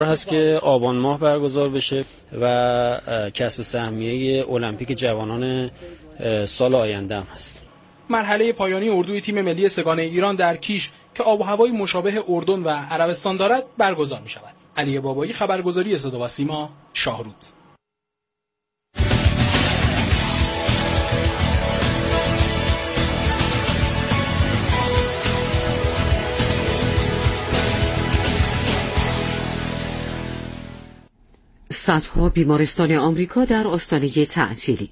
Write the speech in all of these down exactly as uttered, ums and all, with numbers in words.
هست که آبان ماه برگزار بشه و کسب سهمیه المپیک جوانان سال آینده هم هست. مرحله پایانی اردوی تیم ملی سگانه ایران در کیش که آب و هوای مشابه اردن و عربستان دارد برگزار می شود. علی بابایی، خبرگزاری صدا و سیما، شاهرود. صدها بیمارستان آمریکا در آستانه تعطیلی.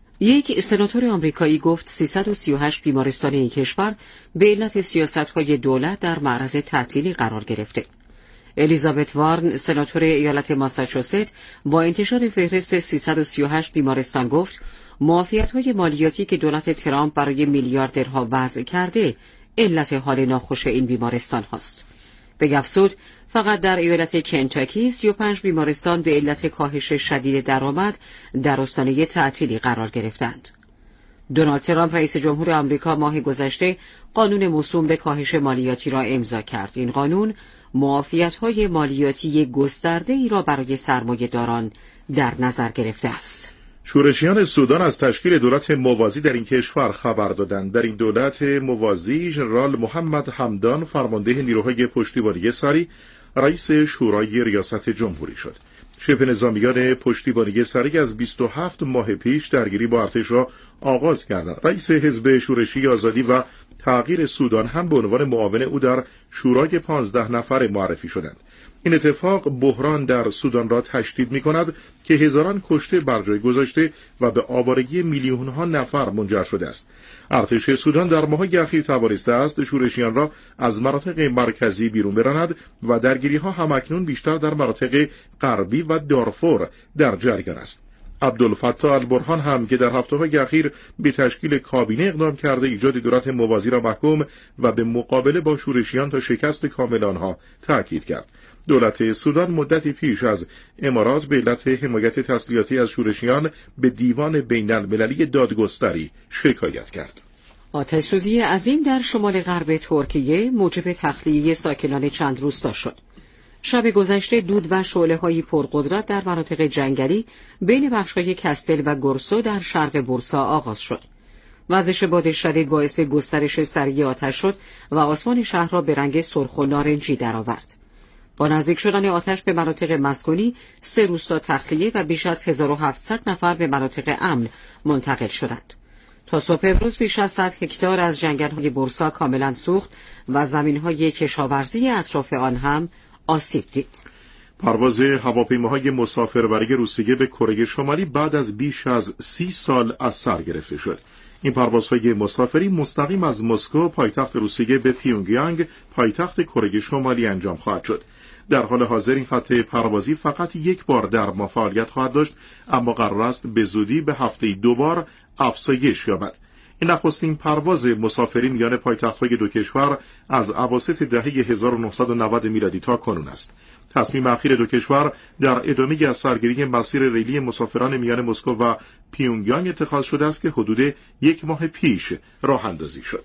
یک سناتور آمریکایی گفت سیصد و سی و هشت بیمارستان این کشور به علت سیاست‌های دولت در معرض تعطیلی قرار گرفته. الیزابت وارن، سناتور ایالت ماساچوست، با انتشار فهرست سیصد و سی و هشت بیمارستان گفت معافیت‌های مالیاتی که دولت ترامپ برای میلیاردرها وضع کرده علت حال ناخوش این بیمارستان هاست. به افزود فقط در ایالت کنتاکی سی و پنج بیمارستان به علت کاهش شدید درآمد در آستانه تعطیلی قرار گرفتند. دونالد ترامپ رئیس جمهور آمریکا ماه گذشته قانون موسوم به کاهش مالیاتی را امضا کرد. این قانون معافیت‌های مالیاتی گسترده‌ای را برای سرمایه‌داران در نظر گرفته است. شورشیان سودان از تشکیل دولت موازی در این کشور خبر دادند. در این دولت موازی ژنرال محمد حمدان فرمانده نیروهای پشتیبانی سری رئیس شورای ریاست جمهوری شد. شبه نظامیان پشتیبانی سری از بیست و هفت ماه پیش درگیری با ارتش را آغاز کردند. رئیس حزب شورشی آزادی و تغییر سودان هم به عنوان معاون او در شورای پانزده نفره معرفی شدند. این اتفاق بحران در سودان را تشدید می کند که هزاران کشته بر جای گذاشته و به آوارگی میلیون ها نفر منجر شده است. ارتش سودان در ماه‌های اخیر توانسته است شورشیان را از مناطق مرکزی بیرون براند و درگیری ها همکنون بیشتر در مناطق غربی و دارفور در جریان است. عبدالفتاح البرهان هم که در هفته‌های اخیر به تشکیل کابینه اقدام کرده ایجاد دولت موازی را محکوم و به مقابله با شورشیان تا شکست کامل آنها تأکید کرد. دولت سودان مدتی پیش از امارات به علت حمایت تسلیحاتی از شورشیان به دیوان بین المللی دادگستری شکایت کرد. آتش‌سوزی عظیم در شمال غرب ترکیه موجب تخلیه ساکنان چند روستا شد. شب گذشته دود و شعله‌های پرقدرت در مناطق جنگلی بین بخش‌های کستل و گورسو در شرق بورسا آغاز شد. وزش باد شدید باعث گسترش سریع آتش شد و آسمان شهر را به رنگ سرخ و نارنجی درآورد. با نزدیک شدن آتش به مناطق مسکونی، سه روستا تخلیه و بیش از هزار و هفتصد نفر به مناطق امن منتقل شدند. تا صبح امروز بیش از صد هکتار از جنگل‌های بورسا کاملا سوخت و زمین‌های کشاورزی اطراف آن هم آسیب دید. پرواز هواپیماهای مسافربری روسیه به کره شمالی بعد از بیش از سی سال از سر گرفته شد. این پروازهای مسافری مستقیم از مسکو پایتخت روسیه به پیونگیانگ پایتخت کره شمالی انجام خواهد شد. در حال حاضر این خط پروازی فقط یک بار در ماه فعالیت خواهد داشت، اما قرار است به زودی به هفته‌ای دو بار افزایش یابد. این نخستین پرواز مسافری میان پایتخت‌های دو کشور از اواسط دهه هزار و نهصد و نود میلادی تا کنون است. تصمیم اخیر دو کشور در ادامه از سرگیری مسیر ریلی مسافران میان مسکو و پیونگیانگ اتخاذ شده است که حدود یک ماه پیش راه اندازی شد.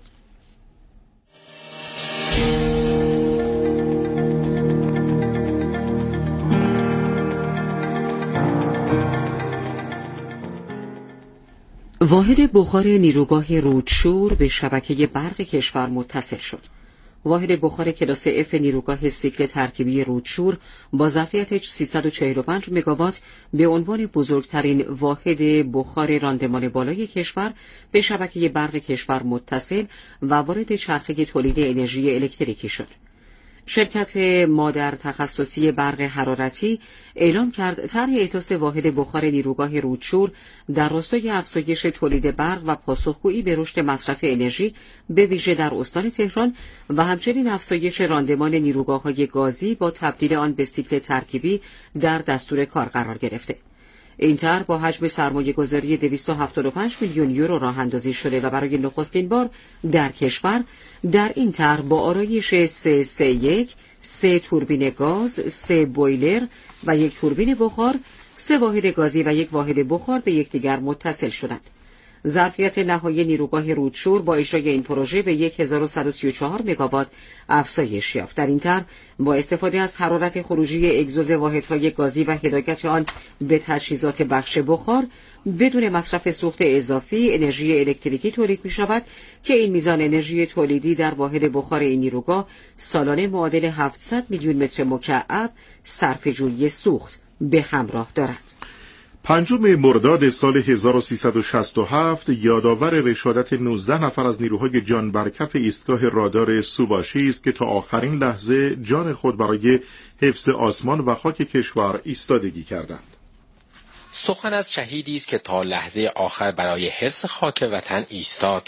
واحد بخار نیروگاه رودشور به شبکه برق کشور متصل شد. واحد بخار کلاس اف نیروگاه سیکل ترکیبی رودشور با ظرفیت سیصد و چهل و پنج مگاوات به عنوان بزرگترین واحد بخار راندمان بالای کشور به شبکه برق کشور متصل و وارد چرخه تولید انرژی الکتریکی شد. شرکت مادر تخصصی برق حرارتی اعلام کرد طرح احداث واحد بخار نیروگاه رودشور در راستای افزایش تولید برق و پاسخگویی به رشد مصرف انرژی به ویژه در استان تهران و همچنین افزایش راندمان نیروگاه‌های گازی با تبدیل آن به سیکل ترکیبی در دستور کار قرار گرفته. این طرح با حجم سرمایه‌گذاری دویست و هفتاد و پنج میلیون یورو راه اندازی شده و برای نخستین بار در کشور در این طرح با آرایش سه سه یک، سه توربین گاز، سه بویلر و یک توربین بخار، سه واحد گازی و یک واحد بخار به یکدیگر متصل شدند. ظرفیت نهایی نیروگاه رودشور با اجرای این پروژه به صد و سی و چهار مگاوات افزایش یافت. در این طرح با استفاده از حرارت خروجی اگزوز واحدهای گازی و هدایت آن به تجهیزات بخش بخار بدون مصرف سوخت اضافی انرژی الکتریکی تولید می‌شود که این میزان انرژی تولیدی در واحد بخار این نیروگاه سالانه معادل هفتصد میلیون متر مکعب صرفه‌جویی سوخت به همراه دارد. پنجم مرداد سال هزار و سیصد و شصت و هفت یادآور رشادت نوزده نفر از نیروهای جان برکف ایستگاه رادار سوباشی است که تا آخرین لحظه جان خود برای حفظ آسمان و خاک کشور ایستادگی کردند. سخن از شهیدی است که تا لحظه آخر برای حفظ خاک وطن ایستاد.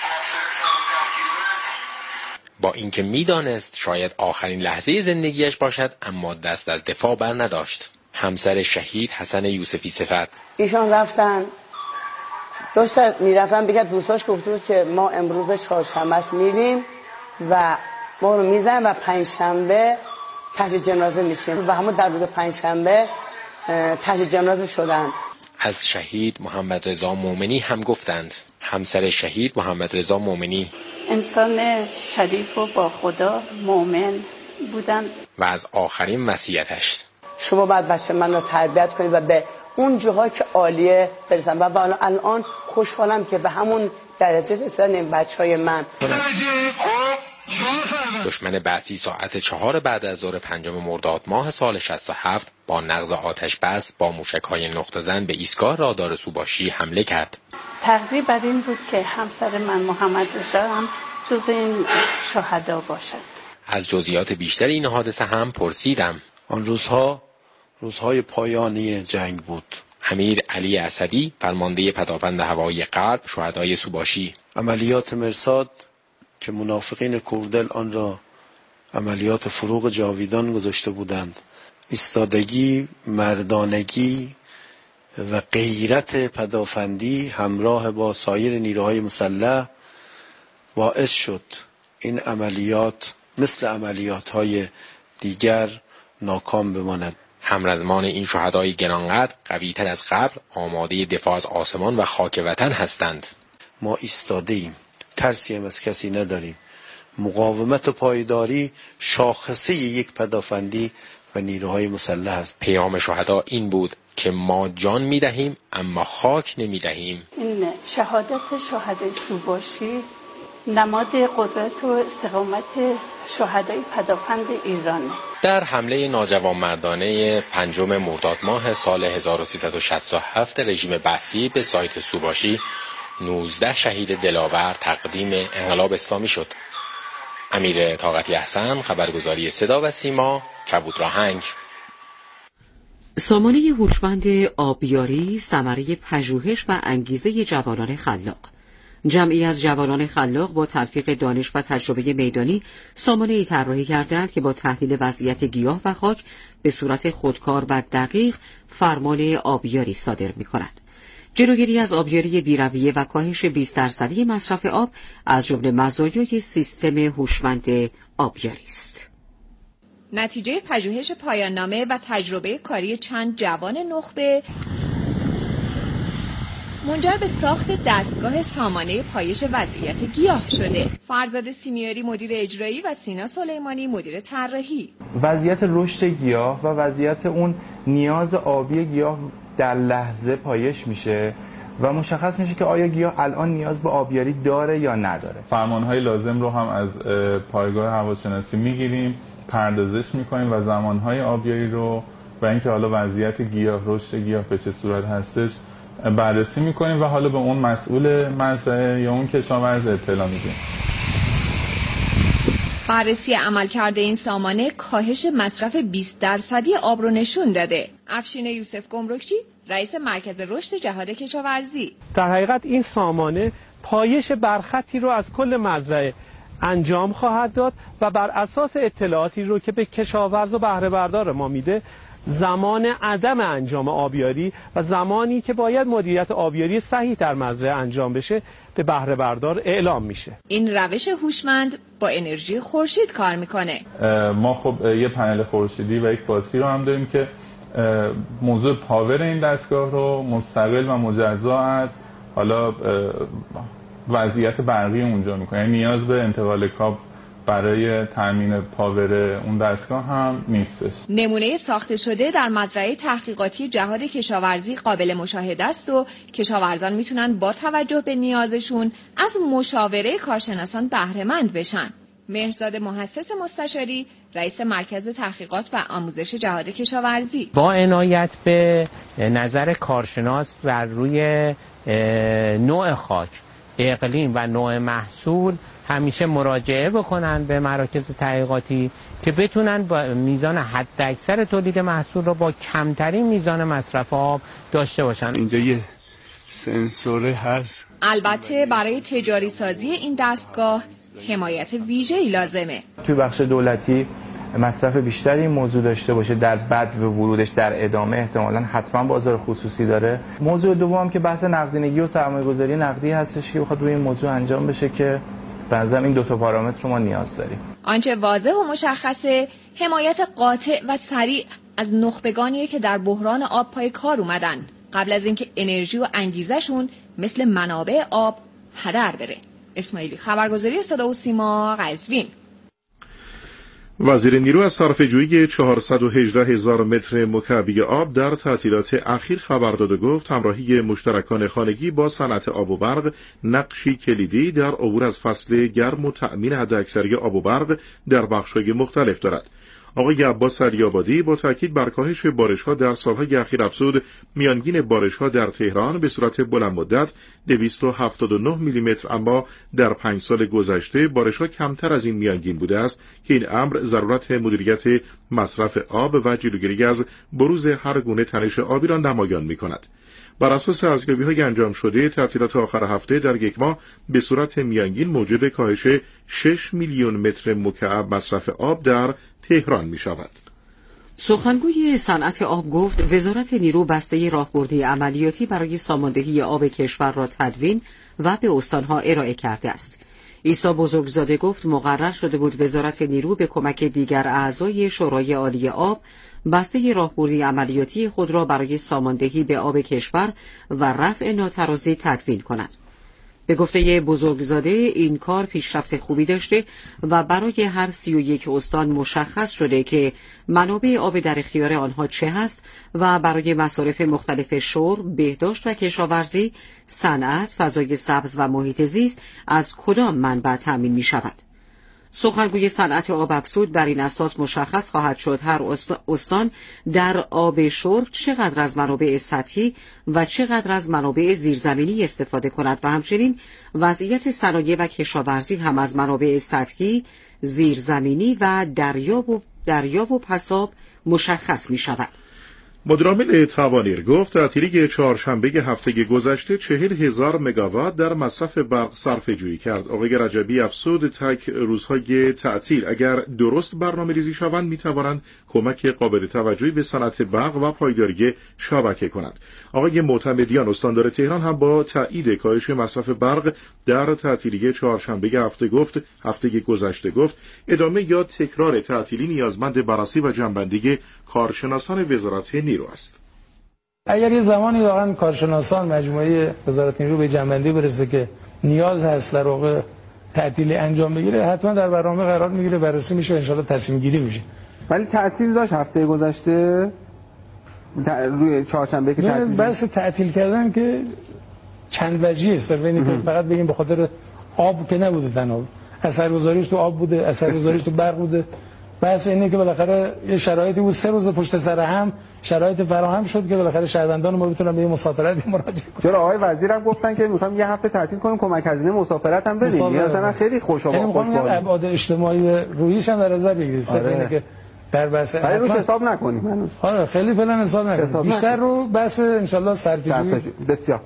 با اینکه میدانست شاید آخرین لحظه زندگیش باشد، اما دست از دفاع بر نداشت. همسر شهید حسن یوسفی صفت: ایشان رفتن داشتن میرفتن بگه دوستاش گفته بود که ما امروز چهارشنبه است میریم و ما رو میزن و پنجشنبه تحت جنازه میشیم و همون در روز پنجشنبه تحت جنازه شدن. از شهید محمد رضا مومنی هم گفتند. همسر شهید محمد رضا مومنی: انسان شریف و با خدا مؤمن بودن. و از آخرین وصیتش: شما باید بچه من رو تربیت کنید و به اون جاها که عالیه برسن و الان خوشحالم که به همون درجه رسیدن این بچهای من. دشمن بعثی ساعت چهار بعد از ظهر پنجم مرداد ماه سال شصت و هفت با نقض آتش بس با موشک‌های نقطه زن به ایستگاه رادار سوباشی حمله کرد. تقدیر بر این بود که همسر من محمد رضا هم جز این شهدا باشد. از جزئیات بیشتر این حادثه هم پرسیدم. آن روزها روزهای پایانی جنگ بود. امیر علی اسدی فرمانده پدافند هوایی غرب شهدای سوباشی: عملیات مرصاد که منافقین کوردل آن را عملیات فروغ جاویدان گذاشته بودند، ایستادگی، مردانگی و غیرت پدافندی همراه با سایر نیروهای مسلح باعث شد این عملیات مثل عملیات‌های دیگر ناکام بماند. همرزمان این شهدای گرانقدر قوی‌تر از قبل آماده دفاع از آسمان و خاک وطن هستند. ما ایستاده ایم، ترسی هم از کسی نداریم. مقاومت و پایداری شاخصه یک پدافندی و نیروهای مسلح است. پیام شهدا این بود که ما جان می‌دهیم اما خاک نمی‌دهیم. این شهادت شهدای سوباشی نماد قدرت و استقامت شهدای پدافند ایرانه. در حمله ناجوانمردانه پنجم مرداد ماه سال هزار و سیصد و شصت و هفت رژیم بعثی به سایت سوباشی نوزده شهید دلاور تقدیم انقلاب اسلامی شد. امیر طاقتی احسن، خبرگزاری صدا و سیما، کبودراهنگ. سامانه هوشمند آبیاری ثمره پژوهش و انگیزه جوانان خلاق. جمعی از جوانان خلاق با تلفیق دانش و تجربه میدانی سامانه‌ای طراحی کردند که با تحلیل وضعیت گیاه و خاک به صورت خودکار و دقیق فرمان آبیاری صادر می‌کند. جلوگیری از آبیاری بی‌رویه و کاهش بیست درصدی مصرف آب از جمله مزایای سیستم هوشمند آبیاری است. نتیجه پژوهش پایان نامه و تجربه کاری چند جوان نخبه منجر به ساخت دستگاه سامانه پایش وضعیت گیاه شده. فرزاد سیمیاری مدیر اجرایی و سینا سلیمانی مدیر طراحی. وضعیت رشد گیاه و وضعیت اون نیاز آبی گیاه در لحظه پایش میشه و مشخص میشه که آیا گیاه الان نیاز به آبیاری داره یا نداره. فرمانهای لازم رو هم از پایگاه هواشناسی میگیریم، پردازش میکنیم و زمانهای آبیاری رو و اینکه حالا وضعیت گیاه، رشد گیاه به چه صورت هستش بررسی میکنیم و حالا به اون مسئول مزرعه یا اون کشاورز اطلاع میدیم. بررسی عملکرد این سامانه کاهش مصرف بیست درصدی آب رو نشون داده. افشین یوسف گمرکچی، رئیس مرکز رشد جهاد کشاورزی: در حقیقت این سامانه پایش برخطی رو از کل مزرعه انجام خواهد داد و بر اساس اطلاعاتی رو که به کشاورز و بهره بردار ما میده زمان عدم انجام آبیاری و زمانی که باید مدیریت آبیاری صحیح در مزرعه انجام بشه به بهره بردار اعلام میشه. این روش هوشمند با انرژی خورشید کار میکنه. ما خب یه پنل خورشیدی و یک باتری رو هم داریم که موضوع پاور این دستگاه رو مستقل و مجزا از حالا وضعیت برقی اونجا میکنه، یعنی نیاز به انتقال کابل برای تامین پاور اون دستگاه هم نیستش. نمونه ساخته شده در مزرعه تحقیقاتی جهاد کشاورزی قابل مشاهده است و کشاورزان میتونن با توجه به نیازشون از مشاوره کارشناسان بهره مند بشن. مهرزاد محسس مستشاری، رئیس مرکز تحقیقات و آموزش جهاد کشاورزی: با عنایت به نظر کارشناس بر روی نوع خاک، اقلیم و نوع محصول همیشه مراجعه بکنن به مراکز تحقیقاتی که بتونن با میزان حداکثر تولید محصول رو با کمترین میزان مصرف آب داشته باشن. اینجا یه سنسوره هست. البته برای تجاری سازی این دستگاه حمایت ویژه‌ای لازمه. توی بخش دولتی مصرف بیشتری این موضوع داشته باشه، در بعد و ورودش در ادامه احتمالاً حتما بازار خصوصی داره. موضوع دوم که بحث نقدینگی و سرمایه‌گذاری نقدی هستش که بخواد روی این موضوع انجام بشه که به نظرم این دو تا پارامتر رو ما نیاز داریم. آنچه واضح و مشخصه حمایت قاطع و سریع از نخبگانیه که در بحران آب پای کار اومدن قبل از اینکه انرژی و انگیزشون مثل منابع آب هدر بره. اسماعیلی، خبرگزاری صدا و سیما، قزوین. وزیر نیرو از صرفه‌جویی چهارصد و هجده هزار متر مکعبی آب در تعطیلات اخیر خبر داد و گفت همراهی مشترکان خانگی با صنعت آب و برق نقشی کلیدی در عبور از فصل گرم و تأمین حداکثری آب و برق در بخش‌های مختلف دارد. آقای عباس علی‌آبادی با تاکید بر کاهش بارش‌ها در سالهای اخیر افزود میانگین بارش‌ها در تهران به صورت بلند مدت دویست و هفتاد و نه میلیمتر، اما در پنج سال گذشته بارش‌ها کمتر از این میانگین بوده است که این امر ضرورت مدیریت مصرف آب و جلوگیری از بروز هر گونه تنش آبی را نمایان می‌کند. بر اساس ارزیابی‌های انجام شده، تعطیلات آخر هفته در یک ماه به صورت میانگین موجب کاهش شش میلیون متر مکعب مصرف آب در تهران می شود. سخنگوی صنعت آب گفت وزارت نیرو بسته راهبردی عملیاتی برای ساماندهی آب کشور را تدوین و به استانها ارائه کرده است. عیسی بزرگزاده گفت مقرر شده بود وزارت نیرو به کمک دیگر اعضای شورای عالی آب بسته راهبردی عملیاتی خود را برای ساماندهی به آب کشور و رفع ناترازی تدوین کند. به گفته بزرگزاده این کار پیشرفت خوبی داشته و برای هر سی و یک استان مشخص شده که منابع آب در اختیار آنها چه هست و برای مصارف مختلف شرب، بهداشت و کشاورزی، صنعت، فضای سبز و محیط زیست از کدام منبع تأمین می شود. سخنگوی صنعت آب افزود بر این اساس مشخص خواهد شد هر استان در آب شرب چقدر از منابع سطحی و چقدر از منابع زیرزمینی استفاده کند و همچنین وضعیت صنایع و کشاورزی هم از منابع سطحی، زیرزمینی و دریاب و دریاب و پساب مشخص می شود. مدیرعامل توانیر گفت تعطیلی چهارشنبه هفته گذشته چهل هزار مگاوات در مصرف برق صرفه‌جویی کرد. آقای رجبی افزود تک روزهای تعطیل اگر درست برنامه ریزی شوند می توانند کمک قابل توجهی به صنعت برق و پایداری شبکه کنند. آقای معتمدیان استاندار تهران هم با تایید کاهش مصرف برق در تعطیلی چهارشنبه هفته گفت هفته گذشته گفت ادامه یا تکرار تعطیلی نیازمند بررسی و جنبندی کارشناسان وزارت نیرو است. اگر یه زمانی واقعا کارشناسان مجموعه وزارت نیرو به جنبندی برسه که نیاز هست در واقع تعطیلی انجام بگیره، حتما در برنامه قرار میگیره، بررسی میشه، ان شاءالله تصمیم گیری میشه. ولی تأثیر داشت هفته گذشته روی چهارشنبه که تعطیل بحث تعطیل کردن که چند وجهیه، صرفا که فقط بگیم به خاطر آب که نبوده، تنها اثرگذاریش تو آب بوده، اثرگذاریش تو برق بوده. بحث اینه که بالاخره یه شرایطی بود سه روز پشت سر هم شرایط فراهم شد که بالاخره شهروندان ما بتونن به این مسافرت مراجعه کنن. چرا آقای وزیرم گفتن که میخوام یه هفته تعطیل کنیم کمک هزینه مسافرت هم بدیم. مثلا خیلی خوشا خوش بود. ابعاد اجتماعی روحیش هم در نظر بگیرید. صرف اینه که در بحث ولی روش حساب نکنیم هنوز. آره خیلی فعلا حساب نکنیم. بیشتر رو بحث ان شاء الله صرفه‌جویی بسیار.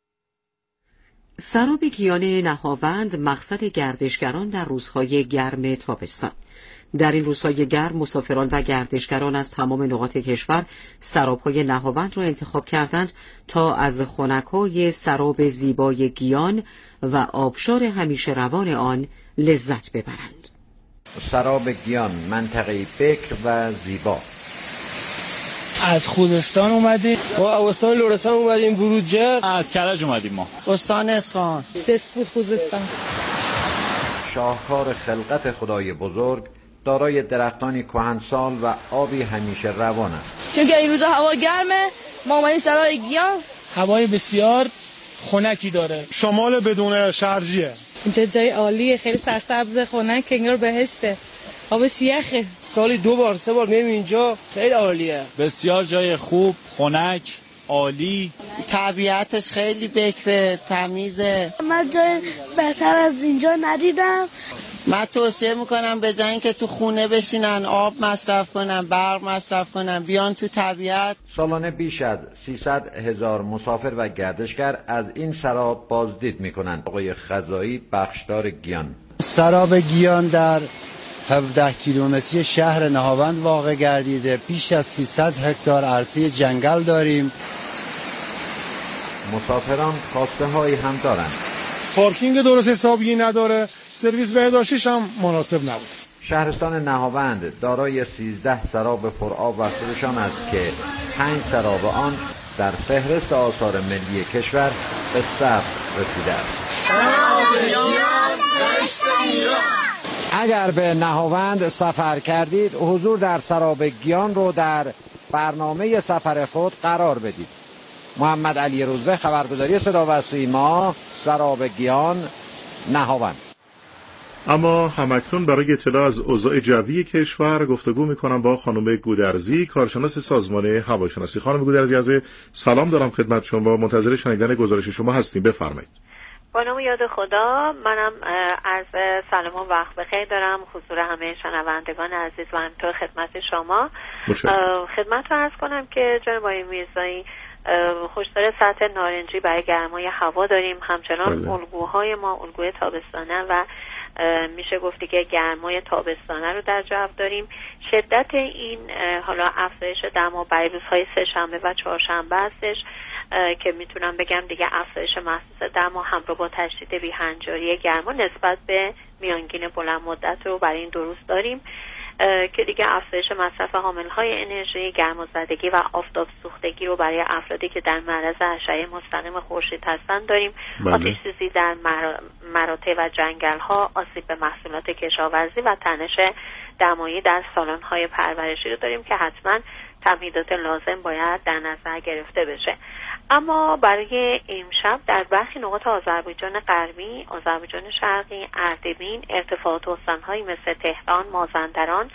سراب گیان نهاوند مقصد گردشگران در روزهای گرم تابستان. در این روزهای گرم مسافران و گردشگران از تمام نقاط کشور سراب‌های نهاوند را انتخاب کردند تا از خنک‌های سراب زیبای گیان و آبشار همیشه روان آن لذت ببرند. سراب گیان، منطقه بکر و زیبا. از خوزستان اومدیم. ما استان لرستان اومدیم. بروجرد. از کرج اومدیم. ما استان اصفهان. دسپور خوزستان. شاهکار خلقت خدای بزرگ، دارای درختانی کهنسال و آبی همیشه روان است. چون که این روزا هوا گرمه، ما اومدیم سرای گیان. هوای بسیار خنکی داره. شمال بدون شرجیه. اینجا جای عالیه، خیلی سرسبز، خنک، انگار بهشته. آبش یخه. سالی دو بار سه بار میام اینجا، خیلی عالیه. بسیار جای خوب، خنک، عالی. طبیعتش خیلی بکره، تمیزه. من جای بهتر از اینجا ندیدم. من توصیه میکنم به جای اینکه تو خونه بشینن، آب مصرف کنن، برق مصرف کنن، بیان تو طبیعت. سالانه بیش از سیصد هزار مسافر و گردشگر از این سراب بازدید میکنند. آقای خزایی، بخشدار گیان. سراب گیان در هفده کیلومتری شهر نهاوند واقع گردیده. بیش از سیصد هکتار عرصه جنگل داریم. مسافران خواسته هایی هم دارند. پارکینگ درست حسابی نداره، سرویس بهداشتیش هم مناسب نبود. شهرستان نهاوند دارای سیزده سراب پرآب و خروشان است که پنج سراب آن در فهرست آثار ملی کشور به ثبت رسیده است. اگر به نهاوند سفر کردید، حضور در سراب گیان رو در برنامه سفر خود قرار بدید. محمد علی روزبه، خبرگزاری صدا و سیما، سراب گیان، نهاوند. اما همکنون برای اطلاع از اوضاع جوی کشور گفتگو میکنم با خانم گودرزی، کارشناس سازمان هواشناسی. خانم گودرزی، از سلام دارم خدمت شما، منتظر شنیدن گزارش شما هستیم، بفرمایید. با نام یاد خدا، منم عرض سلام و وقت بخیر دارم حضور همه شنوندگان عزیز و همینطور خدمت شما. خدمت رو عرض کنم که جناب آقای میرزایی، هشدار سطح نارنجی برای گرمای هوا داریم. همچنان بله. الگوهای ما الگوی تابستانه و میشه گفتی که گرمای تابستانه رو در جو داریم. شدت این حالا افزایش دما برای روزهای سه شنبه و چهارشنبه هستش که میتونم بگم دیگه افزایش محسوس دما همراه با تشدید بی‌هنجاری گرما نسبت به میانگین بلند مدت رو برای این دو روز داریم که دیگه افزایش مصرف حامل‌های انرژی، گرمازدگی و آفتاب سوختگی رو برای افرادی که در معرض اشعه مستقیم خورشید هستن داریم. بله. آتش‌سوزی در مراتع و جنگل‌ها، آسیب به محصولات کشاورزی و تنش دمایی در سالن‌های پرورشی رو داریم که حتما تمهیدات لازم باید در نظر گرفته بشه. اما برای امشب در برخی نقاط آذربایجان غربی، آذربایجان شرقی، اردبیل، ارتفاعات استان‌هایی مثل تهران، مازندران،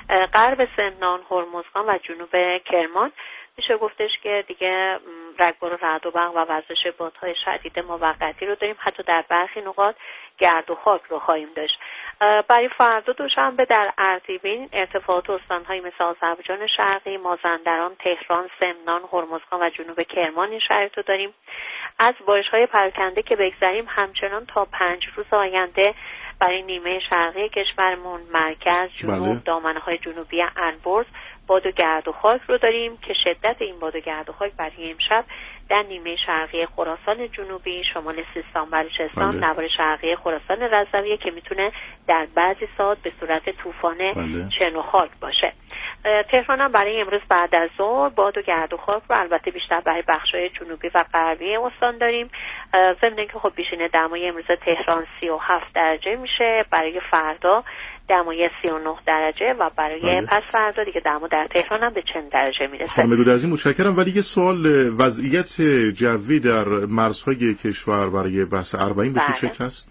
غرب سمنان، هرمزگان و جنوب کرمان میشه گفتش که دیگه رگبار و رعد و برق و وزش بادهای شدید موقتی رو داریم. حتی در برخی نقاط گرد و خاک رو خواهیم داشت. برای فردا دوشنبه در اردبیل، ارتفاعات استان‌هایی مثل آذربایجان شرقی، مازندران، تهران، سمنان، هرمزگان و جنوب کرمان این شرایط رو داریم. از بارش‌های پراکنده که بگذریم، همچنان تا پنج روز آینده برای نیمه شرقی کشورمون، مرکز، جنوب، بله. دامنه‌های جنوبی البرز باد و گرد و خاک رو داریم که شدت این باد و گرد و خاک برای امشب در نیمه شرقی خراسان جنوبی، شمال سیستان، بلوچستان، بله. نوار شرقی خراسان رضویه که میتونه در بعضی ساعات به صورت طوفان بله. شن و خاک باشه. تهران هم برای امروز بعد از ظهر باد و گرد و خاک رو البته بیشتر برای بخش‌های جنوبی و غربی استان داریم. ضمن اینکه خب بیشینه دمای امروز تهران سی و هفت درجه میشه، برای فردا دمای سی و نه درجه و برای بله. پس فردا دیگه دما در تهران هم به چند درجه میرسه. خانم گودرزی متشکرم. ولی یه سوال، وضعیت جوی در مرزهای کشور برای بحث اربعین به چه شکل است؟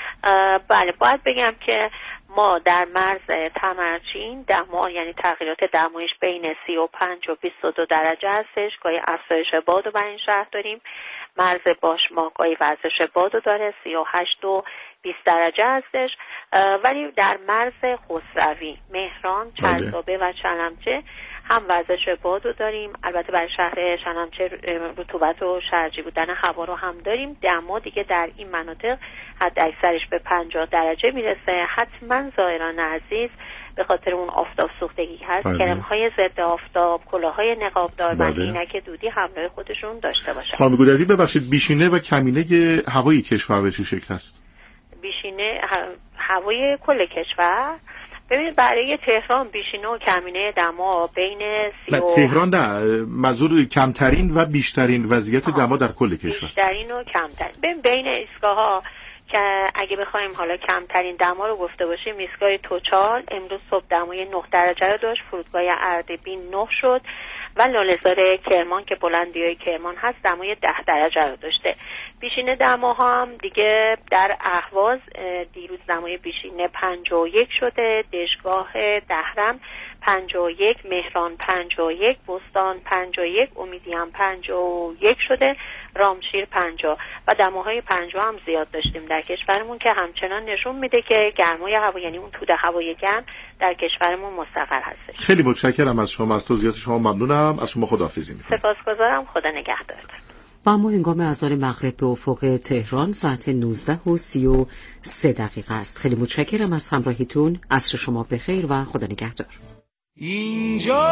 بله، باید بگم که ما در مرز تمرچین دما یعنی تغییرات دمایش بین سی و پنج و بیست و دو درجه هستش. گاهی افزایش باد رو بر این شهر داریم. مرز باشما گاهی وزش باد رو داره، سی و هشت و بیست درجه هستش. ولی در مرز خسروی، مهران، چرسابه و چلمچه هم وزش باد رو داریم. البته برای شهر چلمچه رطوبت و شرجی بودن هوا رو هم داریم. دما دیگه در این مناطق حد اکثرش به پنجاه درجه میرسه. حتما زائران عزیز به خاطر اون آفتاب سوختگی هست بله. کرم‌های ضد آفتاب، کلاه‌های نقابدار بله. و عینک دودی همراه خودشون داشته باشن. خانم گودرزی ببخشید، بیشینه و کمینه هوایی کشور به چه شکل است؟ بیشینه هوای کل کشور ببینید برای تهران بیشینه و کمینه دما بین سی و... تهران نه، منظور کمترین و بیشترین وضعیت دما در کل کشور. بیشترین و کمترین. ببین بین ایستگاه‌ها که اگه بخوایم حالا کمترین دما رو گفته باشیم، ایستگاه توچال امروز صبح دمای نه درجه رو داشت، فرودگاه اردبیل نه شد و لاله‌زار کرمان که بلندیای کرمان هست دمای ده درجه رو داشته. بیشینه دماها هم دیگه در اهواز دیروز دمای بیشینه پنجاه و یک شده، دژگاه دهرم پنجاه و یک، مهران پنجاه و یک، بستان پنجاه و یک، امیدیان پنجاه و یک شده، رامشیر پنجاه و دماهای پنجاه هم زیاد داشتیم در کشورمون که همچنان نشون میده که گرمای هوا، یعنی اون توده هوای گرم در کشورمون مستقر هستش. خیلی متشکرم از شما، از توضیحات شما ممنونم. از شما خداحافظی میکنم. سپاسگزارم، خدا نگهدارتون. و اما هنگام اذان مغرب به افق تهران ساعت نوزده و سی و سه دقیقه است. خیلی متشکرم از همراهیتون. عصر شما بخیر و خدا نگهدار. اینجا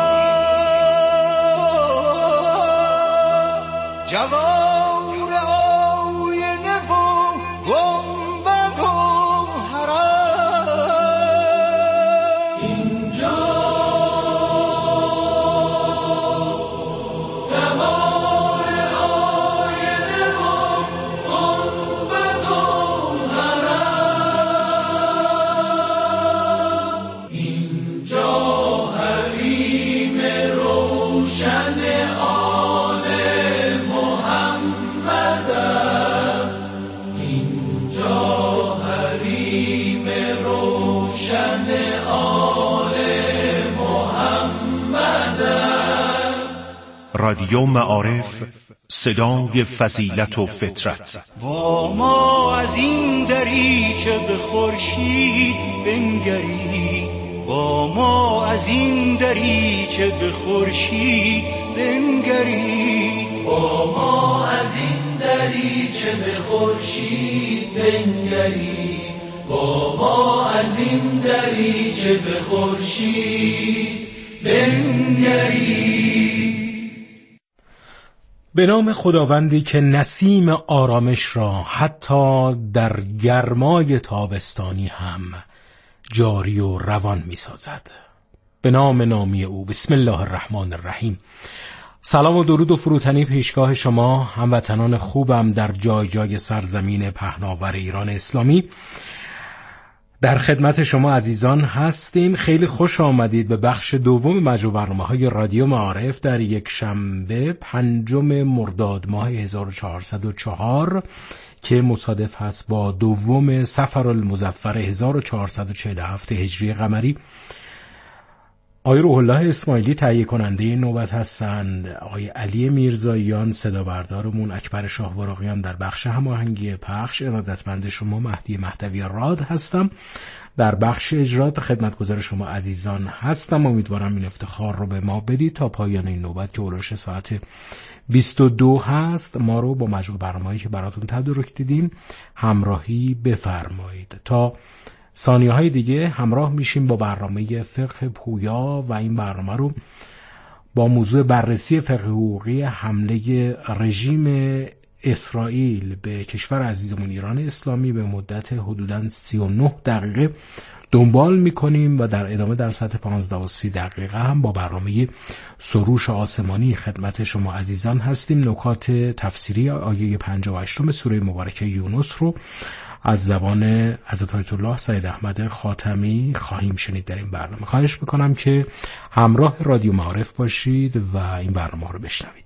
جوار آینه و گنبد و حرم، اینجا جوار آینه و گنبد و حرم، اینجا حریم روشن آل محمد است، اینجا حریم روشن آل محمد است. رادیو معارف، صدای فضیلت و فطرت. و ما از این دریچه به خورشید بنگرید، با ما از این دریچه به خورشید بنگرید، با ما از این دریچه به خورشید بنگرید، با ما از این دریچه به خورشید بنگرید. به نام خداوندی که نسیم آرامش را حتی در گرمای تابستانی هم جاری و روان می سازد. به نام نامی او، بسم الله الرحمن الرحیم. سلام و درود و فروتنی پیشگاه شما هموطنان خوبم در جای جای سرزمین پهناور ایران اسلامی. در خدمت شما عزیزان هستیم. خیلی خوش آمدید به بخش دوم مجموع برنامه‌های رادیو معارف در یک شنبه پنجم مرداد ماه هزار و چهارصد و چهار که مصادف هست با دوم صفر المظفر هزار و چهارصد و چهل و هفت هجری قمری. آقای روح الله اسماعیلی تهیه کننده نوبت هستند، آقای علی میرزاییان صدا بردارمون، اکبر شاهوراقیان در بخش هماهنگی پخش، ارادتمند شما مهدی مهدوی راد هستم در بخش اجرات، خدمتگزار شما عزیزان هستم. امیدوارم این افتخار رو به ما بدید تا پایان این نوبت که اولش ساعت بیست و دو هست ما رو با مجموع برنامه‌ای که براتون تدارک دیدیم همراهی بفرمایید. تا ثانیه های دیگه همراه میشیم با برنامه فقه پویا و این برنامه رو با موضوع بررسی فقه حقوقی حمله رژیم اسرائیل به کشور عزیزمون ایران اسلامی به مدت حدوداً سی و نه دقیقه دنبال میکنیم و در ادامه در ساعت پانزده و سی دقیقه هم با برنامه سروش آسمانی خدمت شما عزیزان هستیم. نکات تفسیری آیه پنجاه و هشت سوره مبارکه یونس رو از زبان حضرت آیت الله سید احمد خاتمی خواهیم شنید در این برنامه. خواهش میکنم که همراه رادیو معارف باشید و این برنامه رو بشنوید.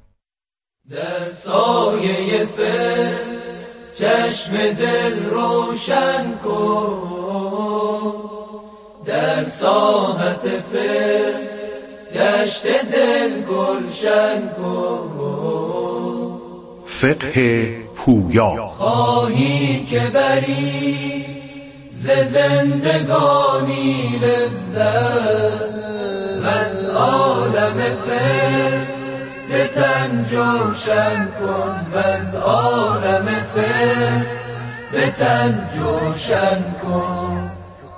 در سایه فر چشم دل روشن کن، در ساحت فر گشت دل گلشن کن. فقه پویا. خواهی که بری ز زندگانی لذت، از عالم فر به تن جوشن کن، از عالم فر به تن جوشن کن.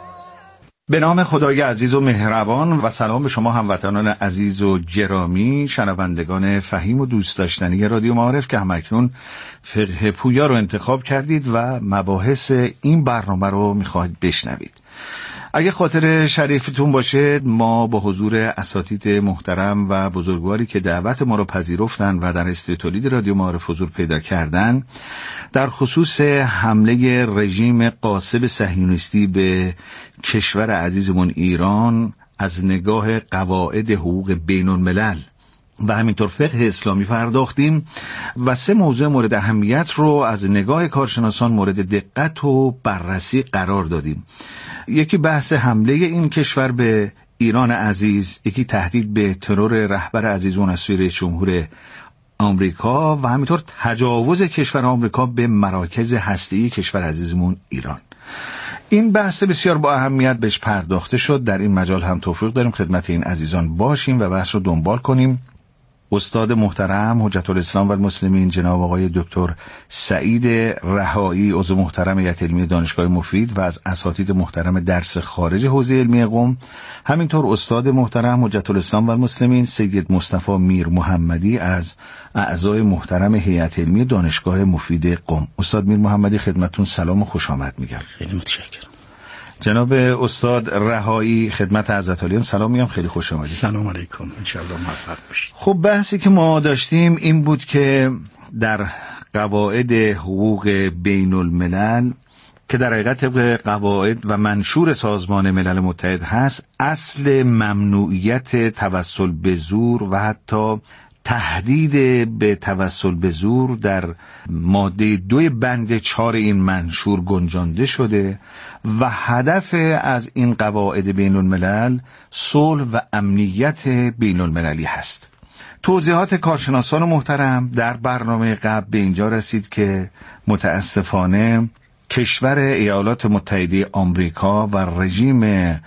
به نام خدای عزیز و مهربان و سلام به شما هموطنان عزیز و گرامی، شنوندگان فهیم و دوست داشتنی رادیو معارف که همکنون فقه پویا رو انتخاب کردید و مباحث این برنامه رو میخواهید بشنوید. اگه خاطر شریفتون باشه، ما با حضور اساتید محترم و بزرگواری که دعوت ما رو پذیرفتن و در استودیو تولید رادیو معارف حضور پیدا کردن، در خصوص حمله رژیم غاصب صهیونیستی به کشور عزیزمون ایران از نگاه قواعد حقوق بین الملل و همینطور فقه اسلامی پرداختیم و سه موضوع مورد اهمیت رو از نگاه کارشناسان مورد دقت و بررسی قرار دادیم. یکی بحث حمله این کشور به ایران عزیز، یکی تهدید به ترور رهبر عزیزمون از سوی رئیس جمهور آمریکا و همینطور تجاوز کشور آمریکا به مراکز هسته‌ای کشور عزیزمون ایران. این بحث بسیار با اهمیت بهش پرداخته شد. در این مجال هم توفیق داریم خدمت این عزیزان باشیم و بحث رو دنبال کنیم. استاد محترم حجت الاسلام و المسلمین جناب آقای دکتر سعید رهایی، عضو محترم هیئت علمی دانشگاه مفید و از اساتید محترم درس خارج حوزه علمی قم، همینطور استاد محترم حجت الاسلام و المسلمین سید مصطفی میر محمدی از اعضای محترم هیئت علمی دانشگاه مفید قم. استاد میر محمدی خدمتتون سلام و خوش آمد میگم. خیلی متشکرم. جناب استاد رهایی خدمت حضرت عالیان سلام میگم، خیلی خوش آمدید. سلام علیکم، انشالله موفق باشید. خب بحثی که ما داشتیم این بود که در قواعد حقوق بین الملل که در حقیقت طبق قواعد و منشور سازمان ملل متحد هست، اصل ممنوعیت توسل به زور و حتی تهدید به توسل به زور در ماده دوی بند چهار این منشور گنجانده شده و هدف از این قواعد بین الملل صلح و امنیت بین المللی هست. توضیحات کارشناسان محترم در برنامه قبل به اینجا رسید که متاسفانه کشور ایالات متحده آمریکا و رژیم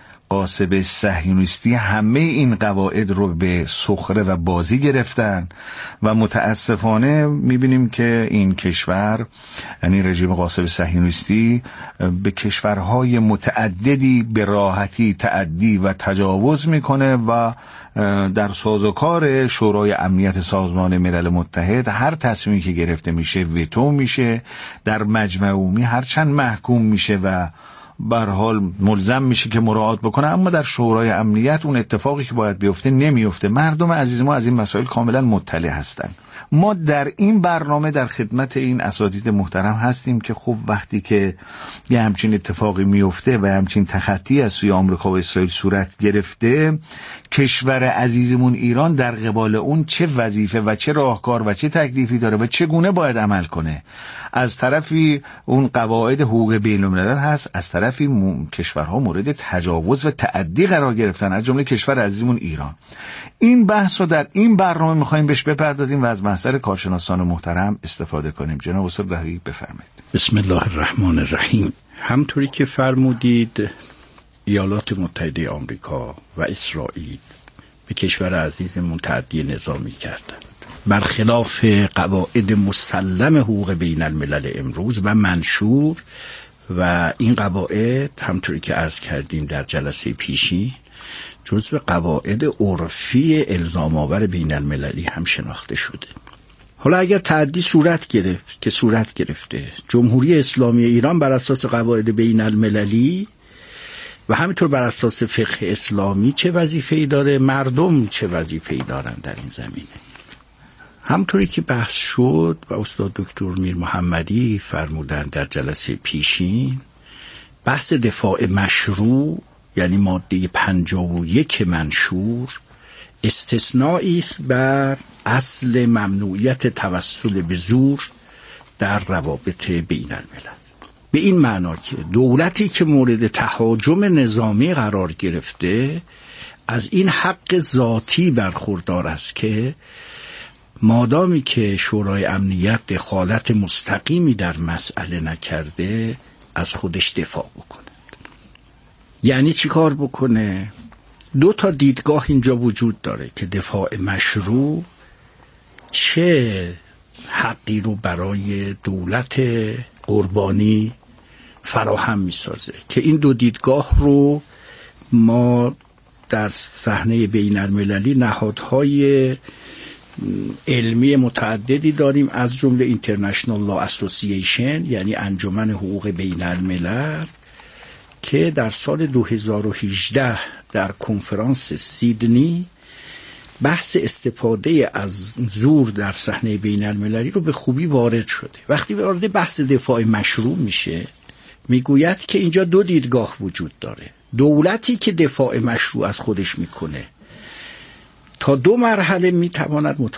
غاصب صهیونیستی همه این قواعد رو به سخره و بازی گرفتن و متاسفانه میبینیم که این کشور، یعنی رژیم غاصب صهیونیستی، به کشورهای متعددی به راحتی تعدی و تجاوز میکنه و در سازوکار شورای امنیت سازمان ملل متحد هر تصمیمی که گرفته میشه ویتو میشه، در مجمع عمومی هرچند محکوم میشه و به هر حال ملزم میشه که مراعات بکنه، اما در شورای امنیت اون اتفاقی که باید بیفته نمیفته. مردم عزیز ما از این مسائل کاملا مطلع هستند. ما در این برنامه در خدمت این اساتید محترم هستیم که خب وقتی که یه همچین اتفاقی میفته و همچین تخطی از سوی آمریکا و اسرائیل صورت گرفته، کشور عزیزمون ایران در قبال اون چه وظیفه و چه راهکار و چه تکلیفی داره و چگونه باید عمل کنه. از طرفی اون قواعد حقوق بین الملل هست، از طرفی م... کشورها مورد تجاوز و تعدی قرار گرفتن، از جمله کشور عزیزمون ایران. این بحث رو در این برنامه می‌خوایم بهش بپردازیم و از محضر کارشناسان محترم استفاده کنیم. جناب استاد رهایی بفرمایید. بسم الله الرحمن الرحیم. همطوری که فرمودید، ایالات متحده آمریکا و اسرائیل به کشور عزیزمون تعدی نظامی کردند برخلاف قواعد مسلم حقوق بین الملل امروز و منشور، و این قواعد همطوری که عرض کردیم در جلسه پیشین جزو قواعد عرفی الزام آور بین المللی هم شناخته شده. حالا اگر تعدی صورت گرفت که صورت گرفته، جمهوری اسلامی ایران بر اساس قواعد بین المللی و همینطور بر اساس فقه اسلامی چه وظیفه‌ای داره، مردم چه وظیفه‌ای دارن در این زمینه. همطوری که بحث شد و استاد دکتر میر محمدی فرمودن در جلسه پیشین، بحث دفاع مشروع یعنی ماده پنجاه و یک منشور استثنایی است بر اصل ممنوعیت توسل به زور در روابط بین الملل، به این معنا که دولتی که مورد تهاجم نظامی قرار گرفته از این حق ذاتی برخوردار است که مادامی که شورای امنیت دخالت مستقیمی در مسئله نکرده از خودش دفاع بکنه. یعنی چی کار بکنه؟ دو تا دیدگاه اینجا وجود داره که دفاع مشروع چه حقی رو برای دولت قربانی فراهم میسازه، که این دو دیدگاه رو ما در صحنه بین المللی نهادهای علمی متعددی داریم، از جمله اینترنشنال لا اسوسییشن یعنی انجمن حقوق بین الملل که در سال دو هزار و هجده در کنفرانس سیدنی بحث استفاده از زور در صحنه بین المللی رو به خوبی وارد شده. وقتی وارد بحث دفاع مشروع میشه میگوید که اینجا دو دیدگاه وجود داره. دولتی که دفاع مشروع از خودش میکنه تا دو مرحله میتواند